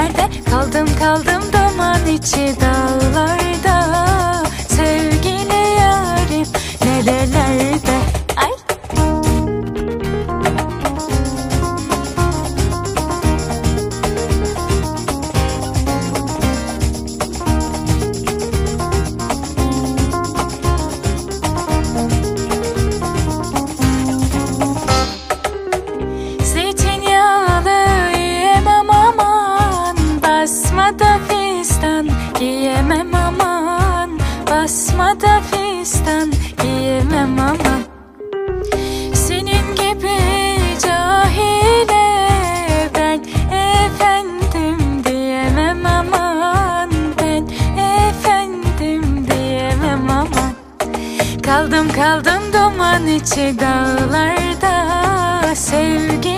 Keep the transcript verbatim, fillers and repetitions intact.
nerede? Kaldım kaldım duman içi dağlarda. Sevgili yarim nerelerde? Ay. Basmada fistan giyemem aman, basmada fistan giyemem aman. Senin gibi cahile ben efendim diyemem aman, ben efendim diyemem aman. Kaldım kaldım duman içi dağlarda, sevgi